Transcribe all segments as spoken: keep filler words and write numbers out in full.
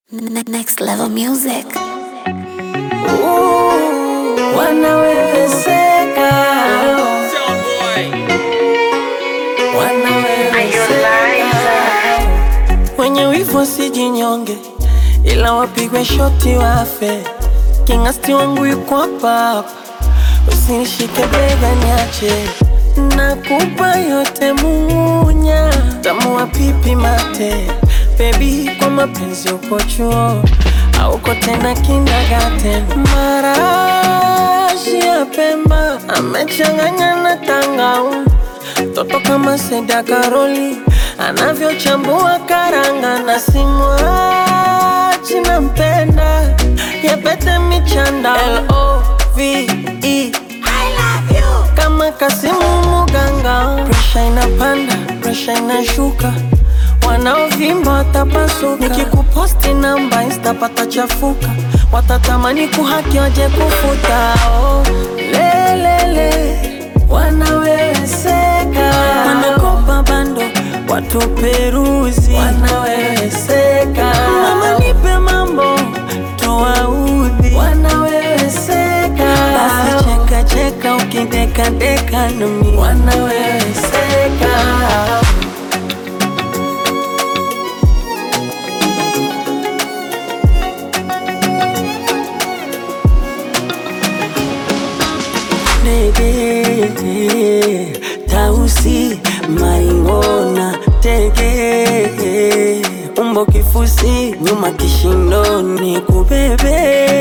Next level music. Ooh, wanawezeka, wanawezeka. Wenye wivu sijinyonge, ila wapigwe shoti wafe. Kingasti wangu yuko hapa hapa, usinishike bega niache. Nakupa yote munya, tamu wa pipi mate. Baby, kwa mapenzi uko chuo, hauko tena kindergarten. Marashi ya Pemba amechanganya na tangauzi, toto kama Seda Karoli anavyochambua karanga. Na simwachi nampenda, yapete michanda L O V E I love you kama Kasimu Muganga. Pressure inapanda, pressure inashuka, wanaovimba watapasuka. Nikikuposti namba Insta patachafuka, watatamani kuhaki waje kufuta. Oh, lelele, wanawezeka. Wanakopa bando, watu peruzi, wanawezeka. Mama nipe mambo, tuwaudhi, wanawezeka. Basi cheka cheka ukideka deka nami, wanawezeka. Nege, Tausi, Mariona, Tege, umbo kifusi, nyuma kishindoni kubebe.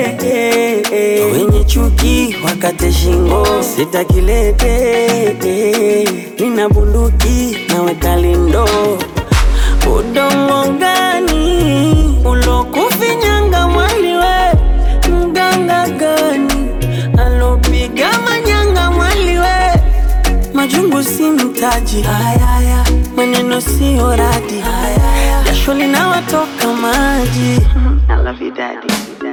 Wenye chuki, wakate shingo, sitakilete. Nina bunduki, naweka lindo. Udongo gani, ulokufinyanga mwaliwe. Mganga gani, alopiga manyanga mwaliwe. Majungu si mtaji, ayaya, maneno si oradi, ayaya, jasho linawatoka maji. I love you daddy.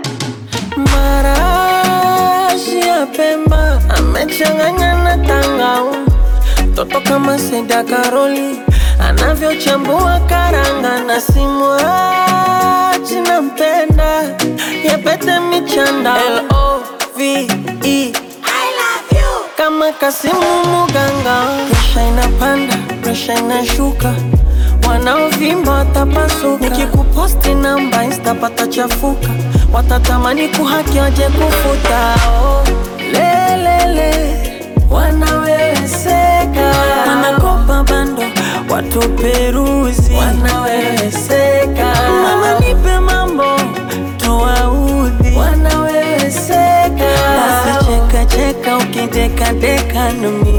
Marashi ya Pemba amechanganya na tangauzi, toto kama Seda Karoli anavyochambua karanga. Na simwachi nampenda, yapete michanda L O V E kama Kasimu Muganga. Pressure inapanda, pressure inashuka, wanaovimba watapasuka. Nikikuposti namba Insta patachafuka, watatamani kuhaki waje kufuta. Oh, lelele, wanawezeka. Wanakopa bando, watu peruzi, wanawezeka. Mama nipe mambo, tuwaudhi, wanawezeka. Basi cheka cheka ukideka deka nami,